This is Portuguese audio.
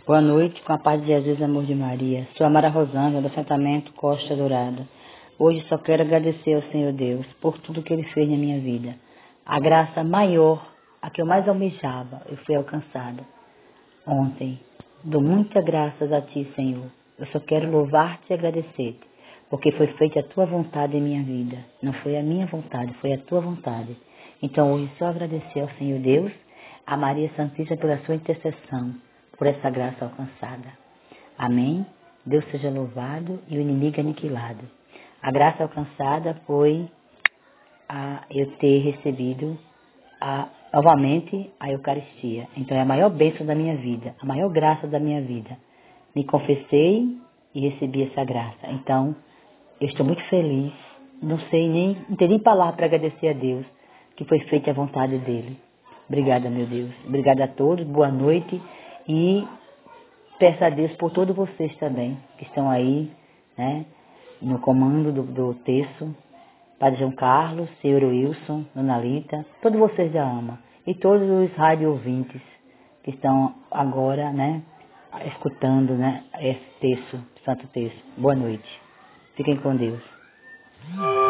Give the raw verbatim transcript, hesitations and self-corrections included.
Boa noite, com a paz de Jesus e amor de Maria. Sou a Mara Rosângela, do assentamento Costa Dourada. Hoje só quero agradecer ao Senhor Deus por tudo que Ele fez na minha vida. A graça maior, a que eu mais almejava, eu fui alcançada ontem. Dou muitas graças a Ti, Senhor. Eu só quero louvar-Te e agradecer-Te, porque foi feita a Tua vontade em minha vida. Não foi a minha vontade, foi a Tua vontade. Então hoje só agradecer ao Senhor Deus, a Maria Santíssima pela sua intercessão, por essa graça alcançada. Amém? Deus seja louvado e o inimigo aniquilado. A graça alcançada foi a eu ter recebido a, novamente a Eucaristia. Então é a maior bênção da minha vida, a maior graça da minha vida. Me confessei e recebi essa graça. Então, eu estou muito feliz. Não sei nem, não tenho nem palavra para agradecer a Deus, que foi feita a vontade dEle. Obrigada, meu Deus. Obrigada a todos, boa noite. E peço a Deus por todos vocês também, que estão aí, né, no comando do, do texto. Padre João Carlos, Senhor Wilson, Dona Lita, todos vocês da AMA. E todos os rádio ouvintes que estão agora, né, escutando, né, esse texto, Santo Texto. Boa noite. Fiquem com Deus.